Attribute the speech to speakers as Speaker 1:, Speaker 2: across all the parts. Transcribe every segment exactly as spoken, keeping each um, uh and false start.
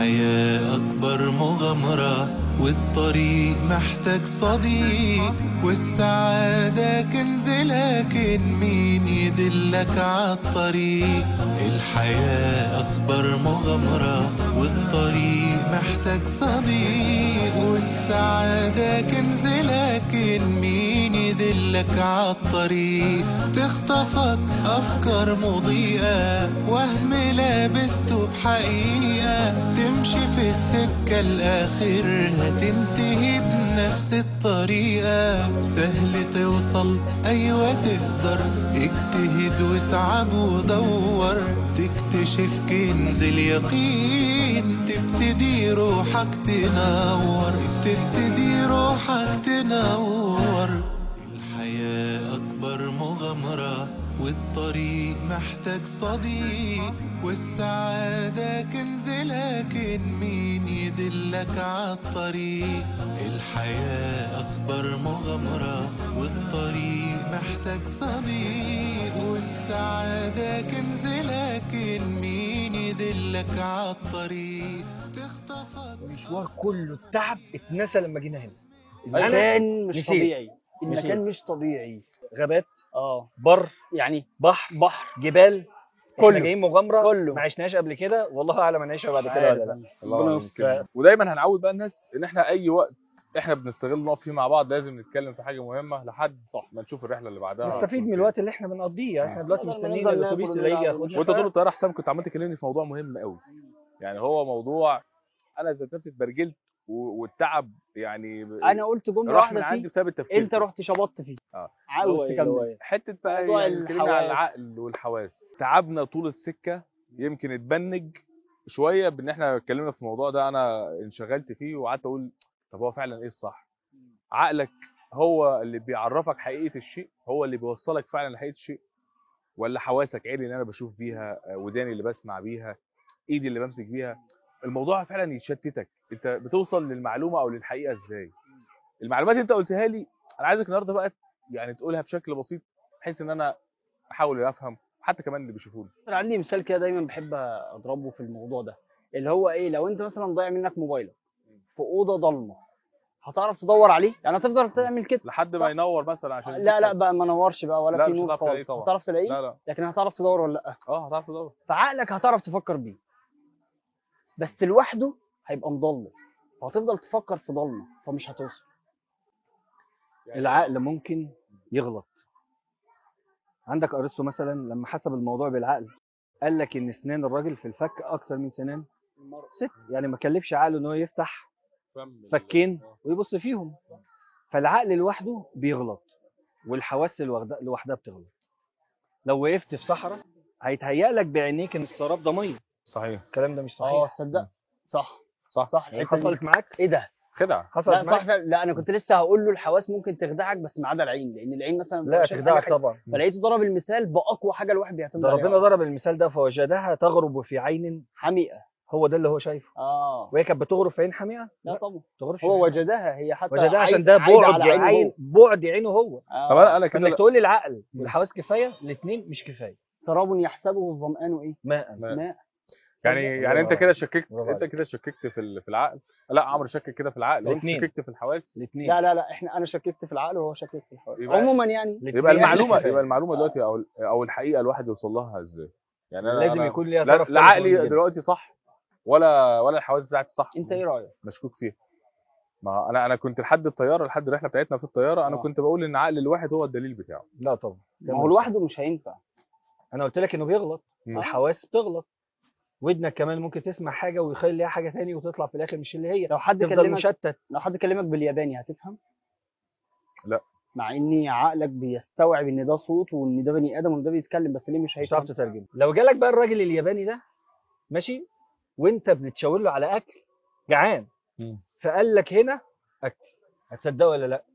Speaker 1: الحياة أكبر مغامرة، والطريق محتاج صديق، والسعادة كنز لكن مين يدلك عالطريق. الحياة أكبر مغامرة، والطريق محتاج صديق، والسعادة كنز لكن مين يدلك عالطريق. تخطفك أفكار مضيئة، وهم لابسته بحقيقة، تمشي في السكة الآخر هتنتهي بنفس الطريقة. سهل توصل أيوة تقدر، اجتهد واتعب ودور، تكتشف كنز اليقين، تبتدي روحك تنور، تبتدي روحك تنور. الحياة أكبر مغامرة، والطريق محتاج صديق، والسعادة كنز لكن مين يدلك عالطريق. الحياة أكبر مغامرة، والطريق محتاج صديق، والسعادة كنز لكن مين يدلك عالطريق. تخطفك
Speaker 2: المشوار كله التعب اتنسى لما جينا هنا.
Speaker 3: المكان مش
Speaker 2: نسيت.
Speaker 3: طبيعي،
Speaker 2: نسيت.
Speaker 3: المكان مش طبيعي.
Speaker 2: غابات،
Speaker 3: اه
Speaker 2: بر،
Speaker 3: يعني
Speaker 2: بحر،
Speaker 3: بحر
Speaker 2: جبال،
Speaker 3: كله.
Speaker 2: احنا جايين مغامره
Speaker 3: كله.
Speaker 2: ما عشناش قبل كده، والله اعلم هنعيشها بعد
Speaker 3: مش
Speaker 2: كده
Speaker 3: عارف
Speaker 2: ولا لا.
Speaker 3: أنا.
Speaker 4: الله
Speaker 3: ربنا
Speaker 4: أعلم
Speaker 3: يستر.
Speaker 4: كده. ودايما هنعود بقى الناس ان احنا اي وقت احنا بنستغل نقف فيه مع بعض لازم نتكلم في حاجه مهمه لحد
Speaker 3: صح.
Speaker 4: ما نشوف الرحله اللي بعدها.
Speaker 2: نستفيد
Speaker 4: هتكون
Speaker 2: من
Speaker 4: فين.
Speaker 2: الوقت اللي احنا بنقضيه، يعني احنا دلوقتي
Speaker 3: بدل ما
Speaker 2: مستنيين
Speaker 3: نفضل
Speaker 2: الاتوبيس
Speaker 3: ناكل
Speaker 2: اللي يجي
Speaker 3: ونلعب
Speaker 2: ياخدنا.
Speaker 4: وانت طول الطياره حسام كنت عمال تكلمني في موضوع مهم قوي. يعني هو موضوع انا ذات نفسي اتبرجلت و- والتعب يعني
Speaker 3: انا قلت جمله
Speaker 4: راح
Speaker 3: واحده
Speaker 4: من عندي
Speaker 3: فيه،
Speaker 4: بسبب التفكير
Speaker 3: انت
Speaker 4: فيه.
Speaker 3: رحت شبطت فيه.
Speaker 4: اه
Speaker 3: عاوز
Speaker 2: اللي هو
Speaker 3: تكمل
Speaker 2: إيه؟
Speaker 4: حته بقى
Speaker 3: موضوع
Speaker 4: يعني اتكلمنا على
Speaker 3: الحواس.
Speaker 4: العقل والحواس. تعبنا طول السكه، يمكن اتبنج شويه بان احنا اتكلمنا في الموضوع ده، انا انشغلت فيه وقعدت اقول طب هو فعلا ايه الصح؟ عقلك هو اللي بيعرفك حقيقه الشيء، هو اللي بيوصلك فعلا لحقيقه الشيء، ولا حواسك، عيني اللي انا بشوف بيها، وداني اللي بسمع بيها، ايدي اللي بمسك بيها؟ الموضوع فعلا يشتتك. انت بتوصل للمعلومه او للحقيقه ازاي؟ المعلومات انت قلتها لي، انا عايزك النهارده بقى يعني تقولها بشكل بسيط بحيث ان انا احاول افهم، حتى كمان اللي بيشوفوني.
Speaker 3: انا عندي مثال كده دايما بحب اضربه في الموضوع ده، اللي هو ايه، لو انت مثلا ضايع منك موبايلك في اوضه ضلمه، هتعرف تدور عليه؟ يعني هتفضل تعمل كده
Speaker 4: لحد ما
Speaker 3: صح؟
Speaker 4: ينور مثلا عشان
Speaker 3: لا لا
Speaker 4: تفهم.
Speaker 3: بقى ما نورش بقى ولا
Speaker 4: لا
Speaker 3: في
Speaker 4: مش
Speaker 3: نور
Speaker 4: هتعرف تلاقيه
Speaker 3: خالص،
Speaker 4: طبعا.
Speaker 3: هتعرف تلاقيه
Speaker 4: لا لا
Speaker 3: لكن هتعرف تدور ولا لا؟
Speaker 4: اه هتعرف تدور.
Speaker 3: فعقلك هتعرف تفكر بيه، بس لوحده هيبقى مضلم، فهتفضل تفكر في ضلمه فمش هتوصل.
Speaker 2: العقل ممكن يغلط. عندك ارسطو مثلا لما حسب الموضوع بالعقل قال لك ان اسنان الراجل في الفك اكثر من سنان ست، يعني ما كلفش عقله ان هو يفتح فكين ويبص فيهم. فالعقل لوحده بيغلط، والحواس الوحده- لوحدها بتغلط. لو وقفت في صحراء هيتهيأ لك بعينيك ان السراب ده ميه،
Speaker 4: صحيح.
Speaker 2: الكلام ده مش
Speaker 3: اه
Speaker 2: صحيح.
Speaker 3: تصدق صح
Speaker 4: صح
Speaker 3: صح
Speaker 2: يعني
Speaker 3: الحتة دي.
Speaker 2: حصلت معاك؟
Speaker 3: ايه ده؟
Speaker 4: خدعه.
Speaker 2: حصلت
Speaker 3: لا
Speaker 2: معاك؟
Speaker 3: صح فعلا. لا انا كنت لسه هقول له الحواس ممكن تخدعك بس ما عدا العين، لان العين مثلا
Speaker 2: لا
Speaker 3: بتبقى شايف
Speaker 2: تخدعك
Speaker 3: أي حاجة.
Speaker 2: طبعا.
Speaker 3: فلقيته ضرب المثال باقوى حاجه الواحد بيعتمد
Speaker 2: ده
Speaker 3: عليها
Speaker 2: ربنا
Speaker 3: أصلاً.
Speaker 2: ضرب المثال ده فوجدها تغرب في عين،
Speaker 3: حميقه.
Speaker 2: هو ده اللي هو شايفه.
Speaker 3: اه
Speaker 2: وهي كانت بتغرب في عين حميئه؟
Speaker 3: لا طبعا
Speaker 2: تغربش في
Speaker 3: هو
Speaker 2: عين.
Speaker 3: وجدها، هي حتى
Speaker 2: وجدها عشان
Speaker 3: عايد-
Speaker 2: ده
Speaker 3: عايدة
Speaker 2: بعد
Speaker 3: على عينه
Speaker 2: عين،
Speaker 3: هو.
Speaker 2: بعد عينه هو.
Speaker 3: آه.
Speaker 4: طب انا انا كده
Speaker 2: فانك
Speaker 4: لا-
Speaker 2: تقول لي العقل والحواس كفايه، الاثنين مش كفايه.
Speaker 3: سراب يحسبه الظمآن ايه؟
Speaker 2: ماء.
Speaker 4: ما-
Speaker 3: ماء.
Speaker 4: يعني
Speaker 2: الله
Speaker 4: يعني انت
Speaker 2: ينور
Speaker 4: كده
Speaker 2: عليك.
Speaker 4: شككت،
Speaker 2: برافو
Speaker 4: انت
Speaker 2: عليك.
Speaker 4: كده شككت في ال- في العقل. لا عمرو شكك كده في العقل، وانت
Speaker 2: الاتنين.
Speaker 4: شككت في الحواس.
Speaker 2: الاثنين.
Speaker 3: لا لا لا احنا انا شككت في العقل وهو شكك في الحواس
Speaker 4: يبقى-
Speaker 3: عموما يعني.
Speaker 4: يبقى المعلومه يبقى المعلومه دلوقتي او او الحقيقه الواحد يوصل لها ازاي؟ يعني انا
Speaker 2: لازم
Speaker 4: أنا
Speaker 2: يكون ليها
Speaker 4: لا,
Speaker 2: طرف
Speaker 4: لا
Speaker 2: ثالث
Speaker 4: عقلي
Speaker 2: مهم جدا.
Speaker 4: دلوقتي صح ولا ولا الحواس بتاعتي صح.
Speaker 3: انت ايه رايك؟
Speaker 4: مشكوك فيها. ما انا انا كنت لحد الطياره، لحد الرحله بتاعتنا في الطياره، انا
Speaker 3: آه.
Speaker 4: كنت بقول ان عقل الواحد هو الدليل بتاعه.
Speaker 2: لا طبعا.
Speaker 3: ما هو لوحده مش هينفع.
Speaker 2: انا قلت لك انه بيغلط.
Speaker 4: مم.
Speaker 2: الحواس بتغلط. ودنك كمان ممكن تسمع حاجه ويخلي ليها حاجه ثانيه وتطلع في الاخر مش اللي هي.
Speaker 3: لو حد
Speaker 2: تفضل
Speaker 3: كلمك
Speaker 2: مشتت.
Speaker 3: لو حد كلمك بالياباني هتفهم؟
Speaker 4: لا.
Speaker 3: مع ان عقلك بيستوعب ان ده صوت وان ده بني ادم وان ده بيتكلم، بس ليه مش
Speaker 2: مش هتعرف
Speaker 3: هيفهم؟
Speaker 2: تترجم. لو جالك بقى الراجل الياباني ده ماشي وانت بتشاور له على اكل جعان،
Speaker 4: مم.
Speaker 2: فقال لك هنا اكل، هتصدقه ولا لا؟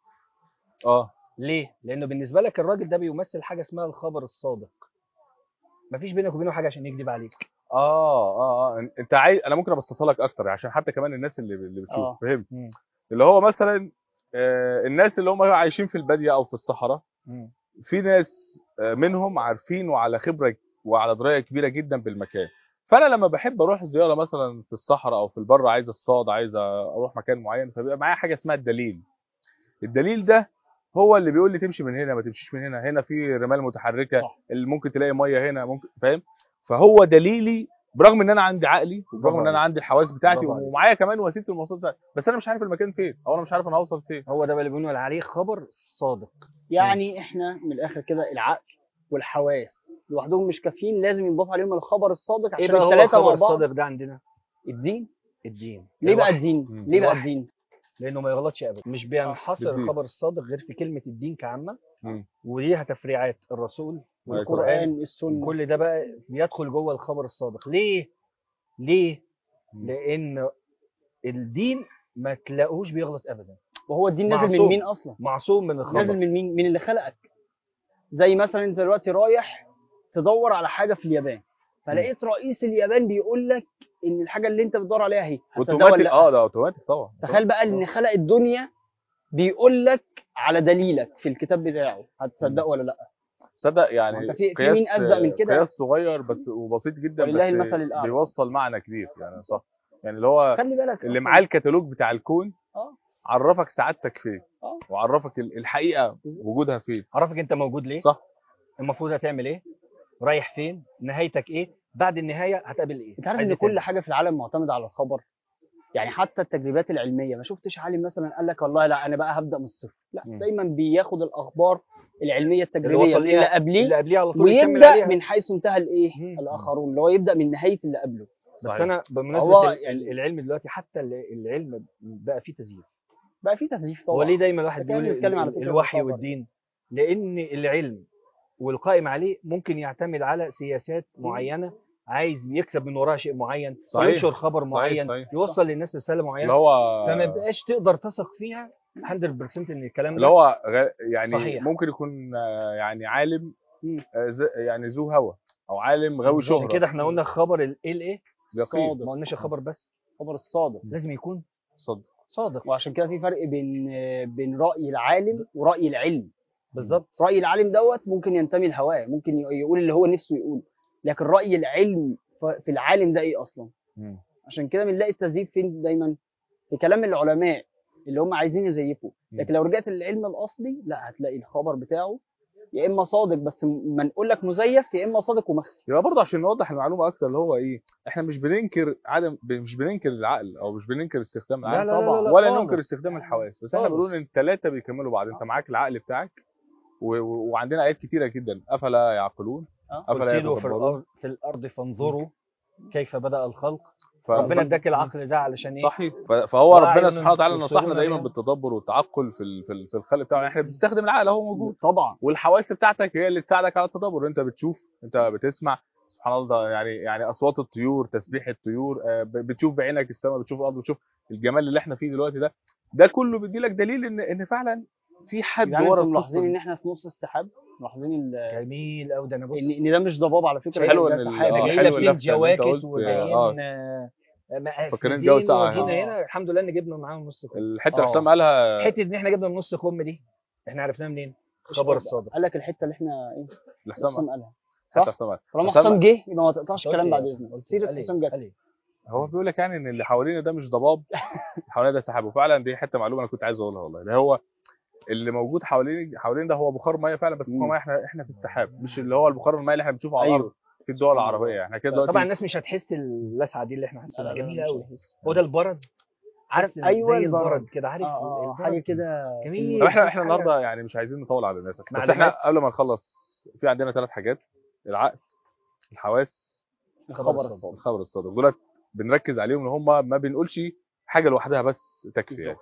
Speaker 4: اه
Speaker 2: ليه؟ لانه بالنسبه لك الراجل ده بيمثل حاجه اسمها الخبر الصادق. مفيش بينك وبينه حاجه عشان يكذب عليك.
Speaker 4: اه اه اه انت عايز، انا ممكن ابسطها لك اكتر عشان حتى كمان الناس اللي اللي بتشوف
Speaker 3: آه.
Speaker 4: فهمت.
Speaker 2: مم.
Speaker 4: اللي هو مثلا آه الناس اللي هم عايشين في الباديه او في الصحراء،
Speaker 2: مم.
Speaker 4: في ناس آه منهم عارفين وعلى خبره وعلى درايه كبيره جدا بالمكان، فانا لما بحب اروح زياره مثلا في الصحراء او في البر، عايز اصطاد، عايز اروح مكان معين، فبيبقى معايا حاجه اسمها الدليل. الدليل ده هو اللي بيقول لي تمشي من هنا، ما تمشيش من هنا، هنا في رمال متحركه،
Speaker 3: صح.
Speaker 4: اللي ممكن تلاقي ميه هنا، ممكن، فاهم؟ فهو دليلي، برغم ان انا عندي عقلي وبرغم ان انا عندي الحواس بتاعتي
Speaker 2: برافو عليك.
Speaker 4: ومعايا كمان وسيله المواصلات بتاعتي، بس انا مش عارف المكان فين، او انا مش عارف انا هوصل فين.
Speaker 2: هو ده بقى اللي بنقول عليه خبر صادق.
Speaker 3: يعني احنا من الاخر كده العقل والحواس لوحدهم مش كافيين، لازم ينضاف عليهم الخبر الصادق
Speaker 2: ايه
Speaker 3: عشان
Speaker 2: بقى هو
Speaker 3: الثلاثه مع
Speaker 2: الخبر
Speaker 3: بعض.
Speaker 2: الصادق ده عندنا؟
Speaker 3: الدين.
Speaker 2: الدين.
Speaker 3: ليه بقى
Speaker 2: الوحي.
Speaker 3: الدين؟
Speaker 4: مم.
Speaker 3: ليه بقى
Speaker 2: الوحي.
Speaker 3: الدين؟
Speaker 2: لانه ما يغلطش ابدا، مش بينحصر
Speaker 4: بالدين.
Speaker 2: الخبر الصادق غير في كلمه الدين كعامه،
Speaker 4: مم.
Speaker 2: وليها تفريعات، الرسول والقران،
Speaker 3: القرآن، السنه.
Speaker 2: كل ده بقى بيدخل جوه الخبر الصادق. ليه؟ ليه؟
Speaker 4: مم.
Speaker 2: لان الدين ما تلاقوش بيغلط ابدا،
Speaker 3: وهو الدين نازل من
Speaker 2: معصوم.
Speaker 3: مين اصلا؟
Speaker 2: معصوم من
Speaker 3: نازل
Speaker 2: الخبر.
Speaker 3: من مين؟ من اللي خلقك. زي مثلا انت دلوقتي رايح تدور على حاجه في اليابان، فلقيت رئيس اليابان بيقول لك ان الحاجه اللي انت بتدور عليها هي هتصدقها ولا
Speaker 4: اوتوماتيك.
Speaker 3: لا؟
Speaker 4: اه ده اوتوماتيك طبعا.
Speaker 3: تخيل بقى ان خلق الدنيا بيقول لك على دليلك في الكتاب بتاعه، هتصدقه ولا لا؟
Speaker 4: تصدق يعني
Speaker 3: وانت في- في
Speaker 4: قياس
Speaker 3: مين أصدق من كده؟
Speaker 4: قياس صغير بس وبسيط جدا،
Speaker 3: ولله
Speaker 4: بس
Speaker 3: المثل الأعلى.
Speaker 4: بيوصل معنى كبير يعني. صح. يعني اللي هو
Speaker 3: خلي بالك
Speaker 4: اللي
Speaker 3: أصلاً-
Speaker 4: معاه الكتالوج بتاع الكون
Speaker 3: اه
Speaker 4: عرفك سعادتك فين،
Speaker 3: اه
Speaker 4: وعرفك ال- الحقيقه وجودها فين.
Speaker 2: عرفك انت موجود ليه،
Speaker 4: صح.
Speaker 2: المفروض هتعمل ايه، رايح فين، نهايتك ايه، بعد النهايه هتقابل ايه.
Speaker 3: انت عارف
Speaker 2: عايز
Speaker 3: ان
Speaker 2: إيه
Speaker 3: كل
Speaker 2: تاني؟
Speaker 3: حاجه في العالم معتمده على الخبر. يعني حتى التجربات العلميه ما شفتش عالم مثلا قال لك والله لا انا بقى هبدا من الصفر، لا
Speaker 4: مم.
Speaker 3: دايما بياخد الاخبار العلميه
Speaker 2: اللي
Speaker 3: التجريبيه
Speaker 2: وصل
Speaker 3: اللي
Speaker 2: ليها
Speaker 3: قبليه
Speaker 2: اللي قبليه على طول يكمل
Speaker 3: ويبدا
Speaker 2: عليها.
Speaker 3: من حيث انتهى الايه
Speaker 2: مم.
Speaker 3: الاخرون، اللي هو يبدا من نهايه اللي قبله.
Speaker 2: بس
Speaker 4: صحيح.
Speaker 2: انا بمناسبه
Speaker 3: هو
Speaker 2: ال-
Speaker 3: يعني-
Speaker 2: العلم دلوقتي، حتى ال- العلم بقى فيه تزييف.
Speaker 3: بقى في تزييف طبعا.
Speaker 2: هو ليه دايما الواحد
Speaker 3: ده كان
Speaker 2: بيقول
Speaker 3: بيتكلم
Speaker 2: ال-
Speaker 3: على
Speaker 2: ال-
Speaker 3: فكرة
Speaker 2: الوحي
Speaker 3: الخبر.
Speaker 2: والدين؟ لان العلم والقائم عليه ممكن يعتمد على سياسات معينه، عايز يكسب من وراها شيء معين،
Speaker 4: صحيح.
Speaker 2: فينشر خبر
Speaker 4: صحيح.
Speaker 2: معين،
Speaker 4: صحيح.
Speaker 2: يوصل للناس رساله
Speaker 4: اللي
Speaker 2: معينه،
Speaker 4: هو
Speaker 2: فما بقاش تقدر تثق فيها مية بالمية ان الكلام
Speaker 4: اللي
Speaker 2: ده
Speaker 4: هو غ- يعني
Speaker 2: صحيح.
Speaker 4: ممكن يكون آه، يعني عالم
Speaker 3: مم.
Speaker 4: آه، ز- يعني ذو هوى، او عالم غاوي
Speaker 2: عشان
Speaker 4: شهره.
Speaker 2: كده احنا قلنا خبر ال- الايه،
Speaker 4: يقين.
Speaker 2: ما قلناش الخبر بس،
Speaker 3: خبر الصادق.
Speaker 2: لازم يكون
Speaker 4: صدق.
Speaker 2: صادق.
Speaker 3: وعشان كده في فرق بين بين راي العالم وراي العلم.
Speaker 2: بالظبط.
Speaker 3: راي العالم دوت ممكن ينتمي لهواه، ممكن يقول اللي هو نفسه يقول، لكن راي العلم في العالم ده ايه اصلا؟
Speaker 4: مم.
Speaker 3: عشان كده بنلاقي التزييف فين دايما؟ في كلام العلماء اللي هم عايزين يزيفوا. لكن لو رجعت للعلم الاصلي لا، هتلاقي الخبر بتاعه يا اما صادق بس ما نقول لك مزيف، يا اما صادق ومخفي.
Speaker 4: يبقى برضه عشان نوضح المعلومه اكتر، اللي هو ايه، احنا مش بننكر عدم مش بننكر العقل، او مش بننكر استخدام
Speaker 2: لا
Speaker 4: العقل
Speaker 2: لا لا
Speaker 3: طبعاً.
Speaker 2: لا
Speaker 4: ولا
Speaker 2: خالص.
Speaker 4: ننكر استخدام الحواس، بس احنا
Speaker 2: خالص.
Speaker 4: بنقول ان الثلاثه بيكملوا بعض. انت معاك العقل بتاعك و... و... وعندنا ايات كتيره جدا، افلا يعقلون،
Speaker 3: اه
Speaker 4: افلا
Speaker 2: قل سيروا في
Speaker 4: يتدبرون.
Speaker 2: الارض في الارض فانظروا كيف بدأ الخلق.
Speaker 4: ف...
Speaker 2: ربنا
Speaker 4: ف-
Speaker 2: اداك العقل ده علشان ايه؟
Speaker 4: صحيح. ف... فهو
Speaker 2: وأعين
Speaker 4: ربنا سبحانه وتعالى نصحنا
Speaker 2: يبصرون
Speaker 4: دايما
Speaker 2: بها.
Speaker 4: بالتدبر والتعقل في ال... في ال- في الخلق بتاعنا. احنا بنستخدم العقل اهو موجود،
Speaker 3: طبعا.
Speaker 4: والحواس بتاعتك هي اللي تساعدك على التدبر. انت بتشوف، انت بتسمع، سبحان الله، يعني يعني اصوات الطيور، تسبيح الطيور، آه، ب- بتشوف بعينك السماء، بتشوف الارض، بتشوف الجمال اللي احنا فيه دلوقتي ده. ده كله بيدي لك دليل ان ان فعلا في حد
Speaker 3: يعني
Speaker 4: ورا
Speaker 3: انتم
Speaker 4: القصه
Speaker 3: ملاحظين ان
Speaker 4: دي.
Speaker 3: احنا في نص السحاب، ملاحظين ال-
Speaker 2: جميل قوي ده. انا بص
Speaker 3: ان ان ده مش ضباب على فكره،
Speaker 4: حلو
Speaker 3: ده
Speaker 4: ان ال-
Speaker 3: سحاب.
Speaker 4: آه،
Speaker 2: احنا جايين
Speaker 4: حلو
Speaker 2: لابسين
Speaker 4: اللفتة اللي انت
Speaker 2: جواكت
Speaker 4: قلت،
Speaker 2: وجايين
Speaker 4: آه.
Speaker 2: آه،
Speaker 4: فاكرين الجو
Speaker 2: مقفزين
Speaker 4: ساقع.
Speaker 2: وجينا
Speaker 3: آه.
Speaker 2: هنا الحمد لله ان جبنا معاهم نص كم.
Speaker 4: الحته اللي
Speaker 3: آه.
Speaker 4: حسام قالها،
Speaker 2: حته ان احنا جبنا من نص كم دي احنا عرفناها منين؟ خبر الصادق.
Speaker 3: قال لك الحته اللي احنا ايه
Speaker 4: اللي
Speaker 3: حسام
Speaker 4: حسام
Speaker 3: قالها
Speaker 4: حتى
Speaker 3: صح؟
Speaker 4: حسام قال.
Speaker 3: طالما
Speaker 4: حسام-
Speaker 3: حسام جه يبقى ما تقطعش
Speaker 2: قلت
Speaker 3: الكلام
Speaker 2: إيه
Speaker 3: بعد
Speaker 2: أصلاً؟
Speaker 3: اذنك.
Speaker 2: قلت
Speaker 3: سيره
Speaker 2: قال إيه؟
Speaker 3: حسام جت.
Speaker 2: قال إيه؟
Speaker 4: هو بيقول لك يعني ان اللي حوالينا ده مش ضباب، اللي حوالينا ده سحاب. وفعلا دي حته معلومه انا كنت عايز اقولها والله، اللي هو اللي موجود حوالين حوالين ده هو بخار ميه فعلا، بس بخار
Speaker 3: مم.
Speaker 4: ميه احنا احنا في السحاب، مش اللي هو البخار الميه اللي احنا بنشوفه على
Speaker 3: أيوه.
Speaker 4: الارض في الدول العربيه. احنا كده دلوقتي
Speaker 2: طبعا الناس مش هتحس اللسعه دي اللي احنا حاسينها،
Speaker 3: لا، لا، لا،
Speaker 2: جميله
Speaker 3: مش
Speaker 2: قوي.
Speaker 3: هيحس.
Speaker 2: هو ده البرد،
Speaker 3: عارف
Speaker 2: تحس إن
Speaker 3: ايوه
Speaker 2: زي
Speaker 3: البرد
Speaker 2: البرد كده، عارف
Speaker 3: اه اه
Speaker 2: البرد.
Speaker 3: حاجه كده
Speaker 2: جميل.
Speaker 4: طب احنا
Speaker 2: مفيش
Speaker 4: احنا
Speaker 2: حاجة.
Speaker 4: النهارده يعني مش عايزين نطول على الناس، بس
Speaker 2: معلومات.
Speaker 4: احنا قبل ما نخلص في عندنا ثلاث حاجات: العقل، الحواس،
Speaker 3: الخبر الصادق.
Speaker 4: الخبر الصادق. دولت بنركز عليهم ان هم ما بنقولش حاجه لوحدها بس تكفي يعني.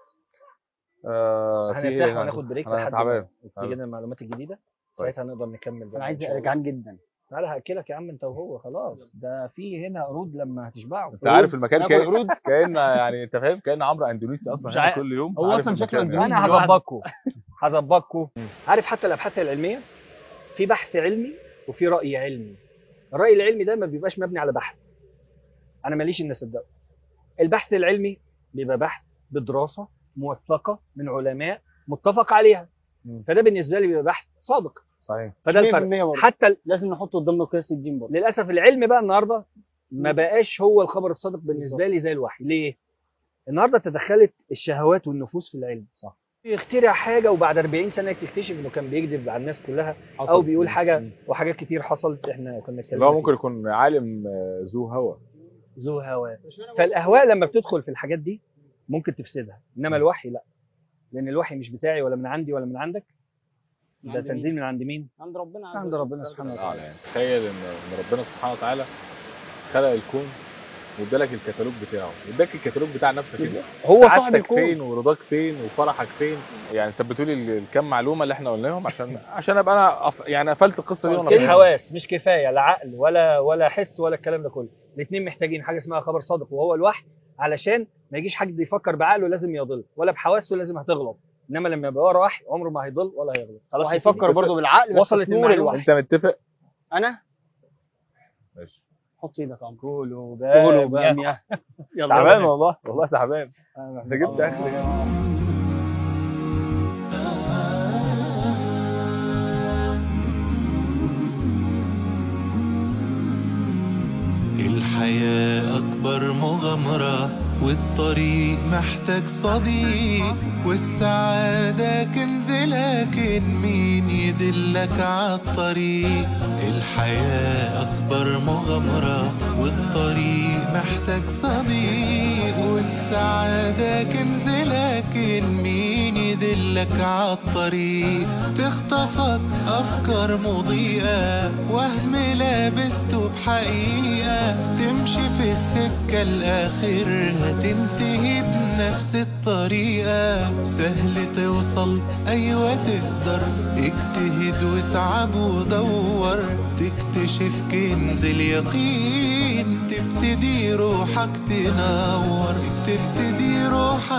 Speaker 4: آه في
Speaker 2: هنرتاح
Speaker 4: إيه؟
Speaker 2: وناخد بريك
Speaker 4: انا
Speaker 2: لحد
Speaker 4: تعبان.
Speaker 2: ما تيجي لنا المعلومات الجديده،
Speaker 4: طيب.
Speaker 2: ساعتها نقدر نكمل بقى.
Speaker 3: انا عايز
Speaker 2: إن شاء الله.
Speaker 3: جعان جدا.
Speaker 2: تعالى هاكلك يا عم انت وهو، خلاص ده في هنا قرود لما هتشبعوا.
Speaker 4: انت عارف المكان
Speaker 3: ناكل
Speaker 4: كأن
Speaker 3: قرود؟
Speaker 4: كأن يعني انت فاهم كأن عمرو اندونيسي اصلا
Speaker 3: مش
Speaker 4: هنا
Speaker 3: عارف.
Speaker 4: كل يوم.
Speaker 3: هو
Speaker 4: عارف
Speaker 3: أصلاً شكله
Speaker 4: المكان يعني.
Speaker 3: أندونيسي.
Speaker 2: انا
Speaker 3: لوحده.
Speaker 2: هظبطكم هظبطكم. عارف حتى الابحاث العلميه في بحث علمي وفي راي علمي. الراي العلمي ده ما بيبقاش مبني على بحث، انا ماليش ان اصدقه. البحث العلمي بيبقى بحث بدراسه موثقه من علماء متفق عليها،
Speaker 4: مم.
Speaker 2: فده بالنسبه لي بيبقى بحث صادق.
Speaker 4: صحيح.
Speaker 2: فده
Speaker 3: مية
Speaker 2: الفرق.
Speaker 3: بالمية برضه.
Speaker 2: حتى ال-
Speaker 3: لازم نحطه ضمن قياس الدين برضه.
Speaker 2: للاسف العلم بقى النهارده ما بقاش هو الخبر الصادق بالنسبه لي زي الوحي. ليه؟ النهارده تدخلت الشهوات والنفوس في العلم.
Speaker 3: صح.
Speaker 2: يخترع حاجه وبعد أربعين سنه تكتشف انه كان بيكذب على الناس كلها او
Speaker 4: حصل.
Speaker 2: بيقول حاجه،
Speaker 4: مم.
Speaker 2: وحاجات كتير حصلت احنا كنا
Speaker 4: اللي
Speaker 2: اتكلمنا
Speaker 4: هو
Speaker 2: فيها.
Speaker 4: ممكن يكون عالم آه، ذو هوى.
Speaker 2: ذو هواء. فالاهواء لما بتدخل في الحاجات دي ممكن تفسدها، انما الوحي لا، لان الوحي مش بتاعي ولا من عندي ولا من عندك، ده
Speaker 3: عند
Speaker 2: تنزيل
Speaker 3: مين؟
Speaker 2: من عند مين؟
Speaker 3: عند ربنا عز
Speaker 2: عند
Speaker 3: وجل.
Speaker 2: ربنا سبحانه
Speaker 4: الاعلى
Speaker 2: وتعالى.
Speaker 4: يعني. تخيل ان ان ربنا سبحانه وتعالى خلق الكون وادالك الكتالوج بتاعه، اداك الكتالوج بتاع نفسك انت.
Speaker 3: هو صاحب
Speaker 4: سعادتك
Speaker 3: الكون.
Speaker 4: فين ورضاك فين وفرحك فين. يعني ثبتوا لي ال- الكام معلومه اللي احنا قلناهم عشان عشان ابقى انا أف... يعني قفلت القصه دي وانا
Speaker 2: كل
Speaker 4: فاهم.
Speaker 2: حواس مش كفايه، لا عقل ولا ولا حس ولا الكلام ده كله. الاثنين محتاجين حاجه اسمها خبر صادق وهو الوحي، علشان ما يجيش حد يفكر بعقله لازم يضل، ولا بحواسه لازم هتغلط. انما لما يبقى ورا وحي عمره ما هيضل ولا هيغلط. خلاص يا
Speaker 3: وهيفكر
Speaker 2: سيدي.
Speaker 3: برضه بالعقل بس
Speaker 2: وصلت
Speaker 3: في نور
Speaker 2: المعلومة؟
Speaker 3: الوحي.
Speaker 4: انت متفق؟
Speaker 3: انا
Speaker 4: ماشي.
Speaker 3: حط ايدك يا عمرو.
Speaker 2: قولوا
Speaker 3: قولوا
Speaker 2: بقى
Speaker 3: بقى يلا
Speaker 4: تعبان والله، والله تعبان. انت جبت
Speaker 3: آه.
Speaker 4: اخر جامد.
Speaker 1: الحياة أكبر مغامرة والطريق محتاج صديق، والسعادة كنز لكن مين يدلك عالطريق. الحياة أكبر مغامرة والطريق محتاج صديق، والسعادة كنز لكن مين يدلك عالطريق. تخطفك أفكار مضيئة وهم لابسته بحقيقة، تمشي في السكة الآخر هتنتهي بنفس الطريقة. سهل توصل أيوة تقدر، اجتهد واتعب ودور، تكتشف كنز اليقين، تبتدي روحك تنور، تبتدي روحك